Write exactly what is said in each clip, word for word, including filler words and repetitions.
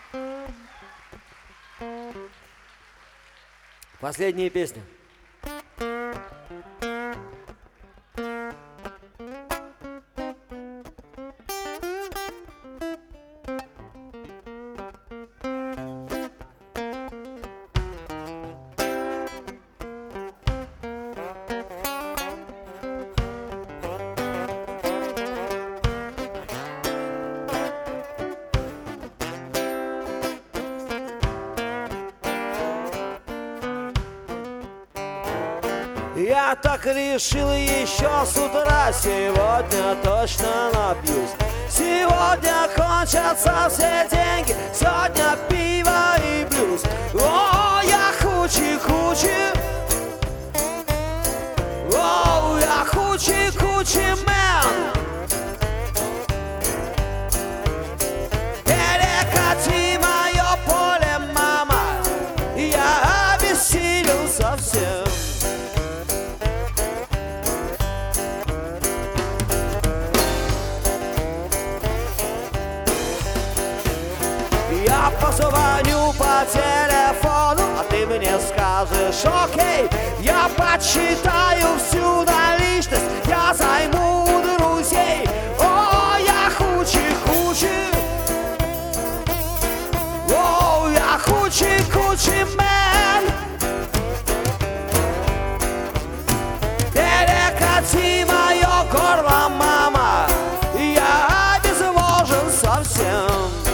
Последняя песня. Я так решил еще с утра, сегодня точно напьюсь. Сегодня кончатся все деньги, сегодня пиво и блюз. О, я хучи-хучи, о, я хучи-хучи мэн. Перекати мое поле, мама, я обессилел совсем. Я позвоню по телефону, а ты мне скажешь окей. Я подсчитаю всю наличность, я займу у друзей. О, я хучи-хучи, о, я хучи-хучи мэн. Перекати мое горло, мама, я обезвожен совсем.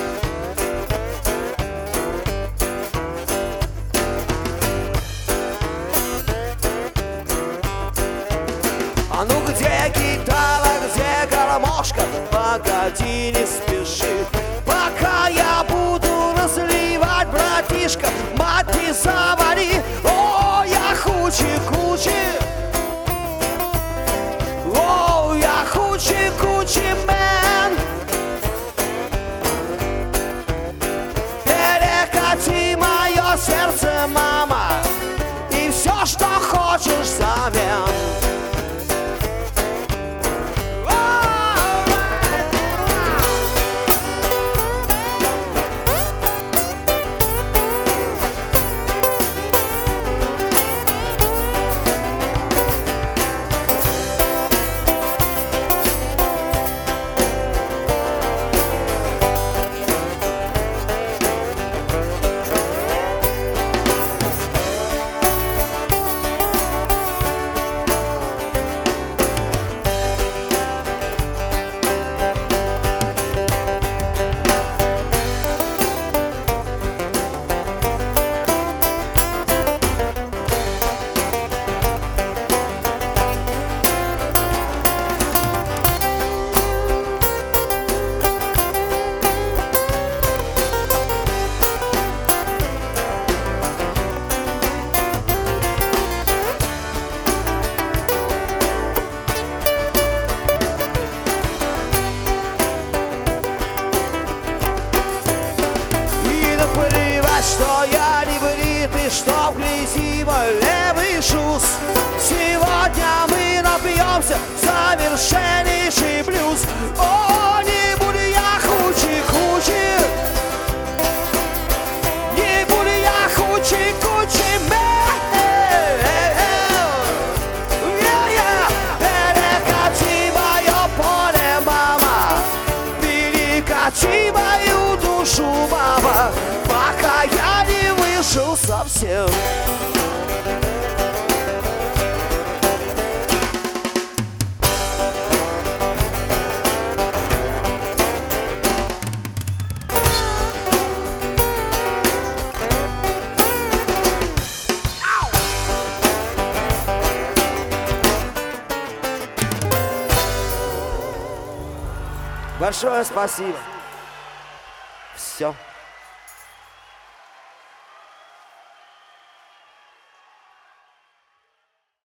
А ну где гитара, где гармошка? Погоди, не спеши, пока я буду разливать, братишка, мать не завали. О, я хучи-хучи, о, я хучи-хучи мэн. Перекати мое сердце, мама, и все, что хочешь взамен. Что я не бритый, что вблизи мой левый шуз. Сегодня мы напьемся совершеннейший блюз. О, не буду я хучи-хучи, не буду я хучи-хучи мэн. Перекати мое поле, мама, перекати мою душу, мама, пока я не вышел совсем. Большое спасибо. Все.